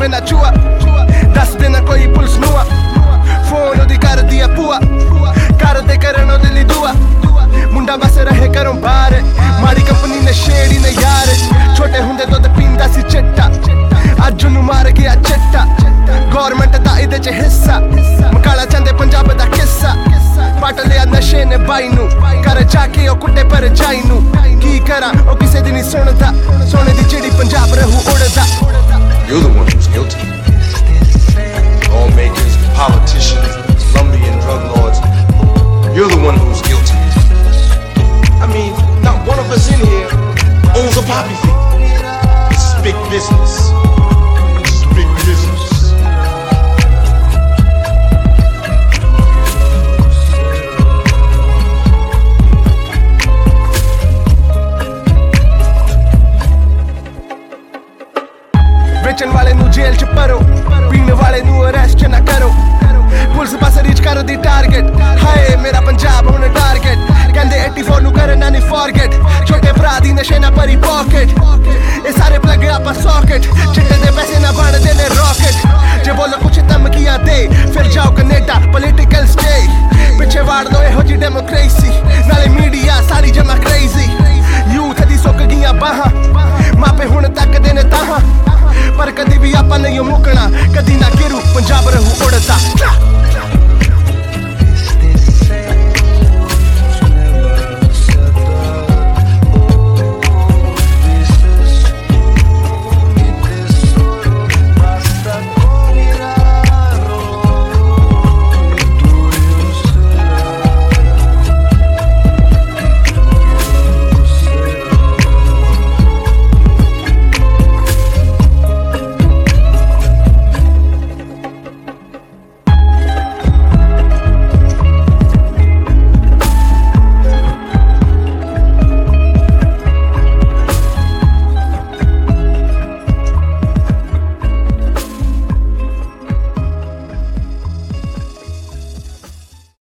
ਵੇਂਦਾ ਚੂਆ ਦੱਸ ਦੇਣਾ ਕੋਈ ਪੁਲਿਸ ਨੂੰ ਆ ਫੋਨ ਉਹਦੀ ਕਰਦੀ ਆ ਭੂਆ ਕਰਦੇ ਕਰਨ ਉਹਦੇ ਲਈ ਦੁਆ ਮੁੰਡਾ ਬਸ ਰਹੇ ਘਰੋਂ ਬਾਹਰ ਮਾੜੀ ਕੰਪਨੀ ਨੇ ਛੇੜੀ ਨੇ ਯਾਰ ਛੋਟੇ ਹੁੰਦੇ ਦੁੱਧ ਪੀਂਦਾ ਸੀ ਚਿੱਟਾ ਅੱਜ ਉਹਨੂੰ ਮਾਰ ਗਿਆ ਚਿੱਟਾ ਗੌਰਮੈਂਟ ਦਾ ਇਹਦੇ ਚ ਹਿੱਸਾ ਮਕਾਲਾ ਚਾਹੁੰਦੇ ਪੰਜਾਬ ਦਾ ਕਿੱਸਾ ਪਟ ਲਿਆ ਨਸ਼ੇ ਨੇ ਬਾਈ ਨੂੰ ਘਰ ਜਾ ਕੇ ਉਹ ਕੁੱਟੇ ਪਰ ਜਾਈ ਨੂੰ ਕੀ ਕਰਾਂ ਉਹ ਕਿਸੇ ਦੀ ਨਹੀਂ ਸੁਣਦਾ ਸੋਨੇ ਦੀ ਚਿੜੀ ਪੰਜਾਬ ਰਹੂ ਉੜਦਾ You're the one who's guilty. Lawmakers, politicians, Colombian drug lords. You're the one who's guilty. I mean, not one of us in here owns a poppy field. This is big business. This is big business. ਵੇਚਣ ਵਾਲੇ ਨੂੰ ਜੇਲ੍ਹ ਚ ਭਰੋ ਪੀਣ ਵਾਲੇ ਨੂੰ arrest ਨਾ ਕਰੋ ਪੁਲਿਸ ਬਸ ਰੀਚ ਕਰਦੀ ਟਾਰਗੇਟ ਹਾਏ ਮੇਰਾ ਪੰਜਾਬ ਹੁਣ ਟਾਰਗੇਟ ਕਹਿੰਦੇ 84 ਨੂੰ ਕਰਨਾ ਨਹੀਂ ਫੋਰਗੇਟ ਛੋਟੇ ਭਰਾ ਦੀ ਨਸ਼ੇ ਨਾ ਭਰੀ ਪੌਕਟ ਇਹ ਸਾਰੇ ਪਲੱਗ ਆਪਾਂ ਸੌਕਟ ਚਿੱਟੇ ਦੇ ਪੈਸੇ ਨਾ ਬਣਦੇ ਨੇ ਰੌਕਟ ਜੇ ਬੋਲੋ ਕੁਛ ਧਮਕੀਆਂ ਦੇ ਫਿਰ ਜਾਓ ਕੈਨੇਡਾ ਪੋਲੀਟੀਕਲ ਸਟੇ ਪਿੱਛੇ ਵਾੜ ਲੋ ਇਹੋ ਜੀ ਡੈਮੋਕ੍ਰੇਸੀ ਨਾਲੇ ਮੀਡੀਆ ਸਾਰੀ ਜਮਾ ਕ੍ਰੇਜ਼ੀ